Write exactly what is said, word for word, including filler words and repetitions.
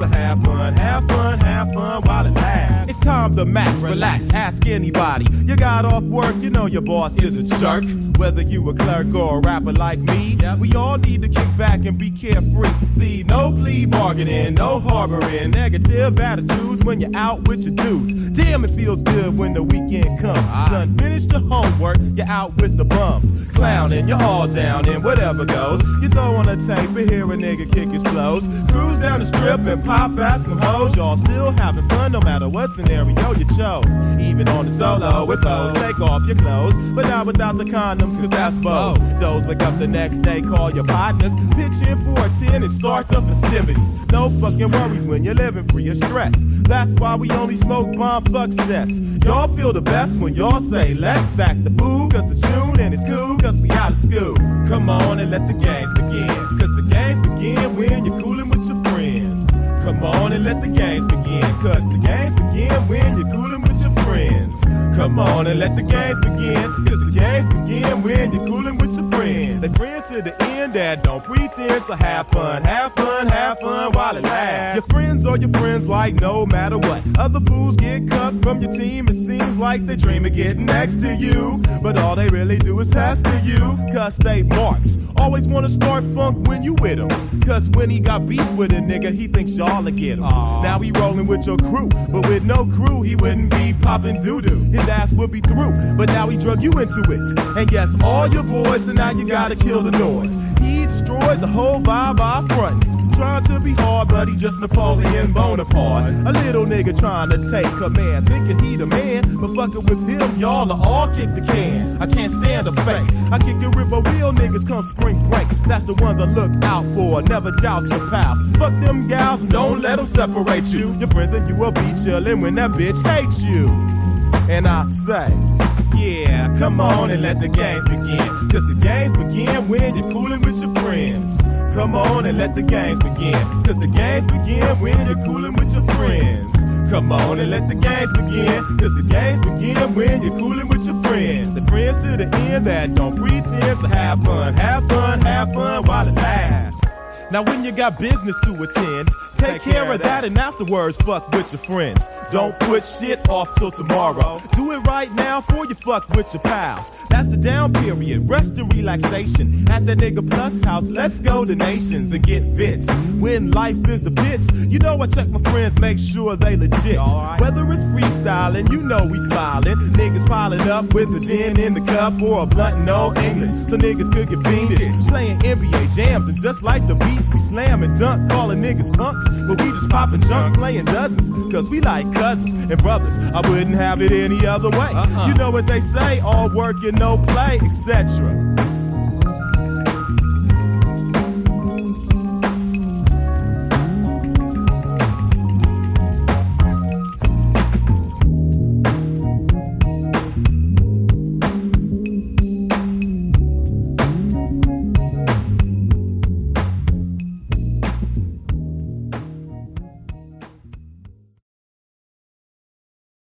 so have fun, have fun, have fun while it lasts. It's time to max, relax, ask anybody. You got off work, you know your boss is a jerk. Whether you a clerk or a rapper like me, we all need to kick back and be carefree. See, no plea bargaining, no harboring negative attitudes when you're out with your dudes. Damn, it feels good when the weekend comes. Done finished the homework, you're out with the bums. Clowning, you're all down and whatever goes. You throw on a tape and hear a nigga kick his flows. Cruise down the strip and pop out some hoes. Y'all still having fun no matter what scenario you chose. Even on the solo with those, take off your clothes. But not without the condoms, cause that's both. Those wake up the next day, call your partners. Pitch in for a ten and start the festivities. No fucking worries when you're living free of stress. That's why we only smoke bomb fuck cess. Y'all feel the best when y'all say, let's sack the food, cause it's June and it's cool, cause we out of school. Come on and let the games begin, cause the games begin when you're coolin' with your friends. Come on and let the games begin, cause the games begin when you're coolin' with your friends. Come on and let the games begin, cause the games begin when you're coolin' with your friends. They friends to the end that don't pretend, so have fun, have fun, have fun while it lasts. Your friends are your friends like no matter what. Other fools get cut from your team, it seems like they dream of getting next to you. But all they really do is pass to you, cause they marks. Always wanna start funk when you with him, cause when he got beef with a nigga, he thinks y'all will get him. Aww. Now he rolling with your crew, but with no crew, he wouldn't be popping doo-doo. His ass would be through, but now he drug you into it. And yes, all your boys, and now you gotta kill the noise. He destroys the whole vibe I front. Trying to be hard, but he just Napoleon Bonaparte. A little nigga trying to take command, thinking he the man, but fucking with him, y'all are all kick the can. I can't stand a fake. I kick and rip, but real niggas come spring break. That's the ones I look out for, never doubt your pals. Fuck them gals and don't let them separate you. Your friends and you will be chillin' when that bitch hates you. And I say, yeah, come on and let the games begin, cause the games begin when you're coolin' with your friends. Come on and let the games begin, cause the games begin when you're coolin' with your friends. Come on and let the games begin, cause the games begin when you're coolin' with your friends. The friends to the end that don't pretend, so have fun, have fun, have fun while it lasts. Now when you got business to attend, take care of that and afterwards fuck with your friends. Don't put shit off till tomorrow. Do it right now before you fuck with your pals. That's the down period, rest and relaxation. At the nigga plus house, let's go to nations and get bits. When life is the bits, you know I check my friends, make sure they legit. Right. Whether it's freestyling, you know we smiling. Niggas piling up with a gin in the cup or a blunt and no English, so niggas could get fiendish. Playing N B A jams and just like the beats, we slam and dunk, calling niggas punks. But we just popping junk, playing dozens, cause we like cousins and brothers. I wouldn't have it any other way. Uh-uh. You know what they say, all work and no play, et cetera.